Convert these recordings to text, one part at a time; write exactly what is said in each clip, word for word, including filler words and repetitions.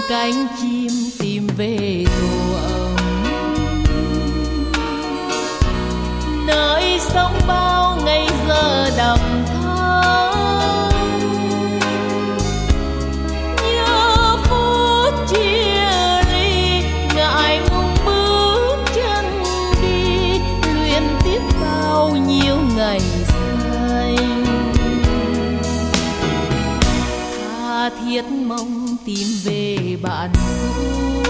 cánh chim tìm về tổ ấm, nơi sống bao ngày giờ đầm thắm. Nhớ phút chia ly, ngại ngùng bước chân đi, luyến tiếc bao nhiêu ngày xanh. Tha thiết mong tìm về bạn cũ,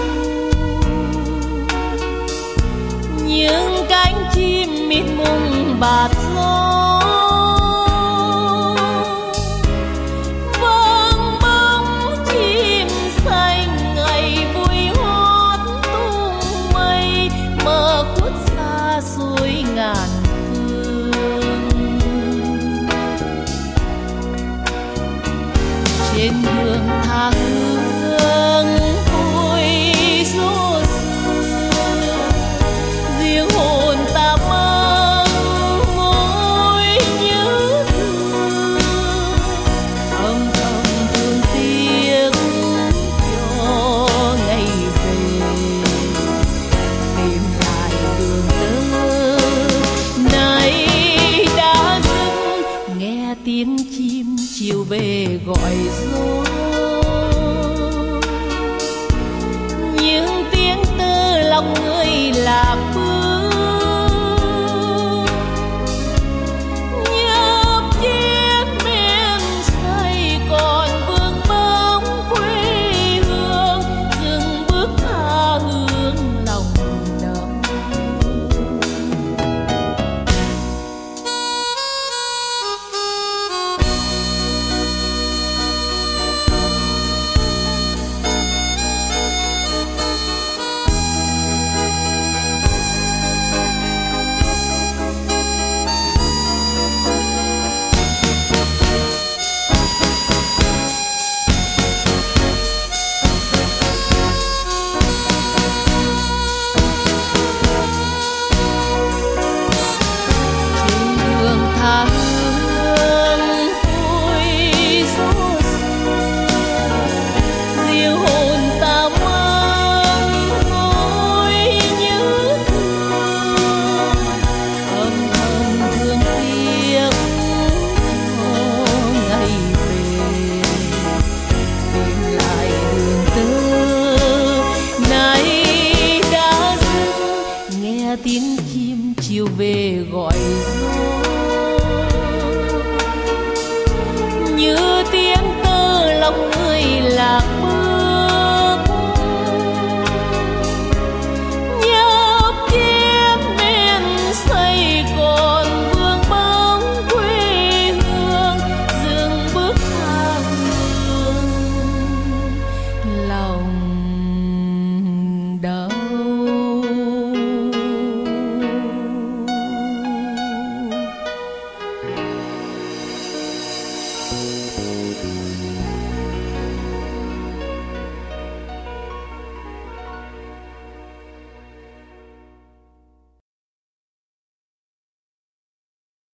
những cánh chim mịt mùng bạt gió, vang bóng chim xanh ngày vui hót tung mây, mơ khuất xa xôi ngàn phương. Trên đường tha hương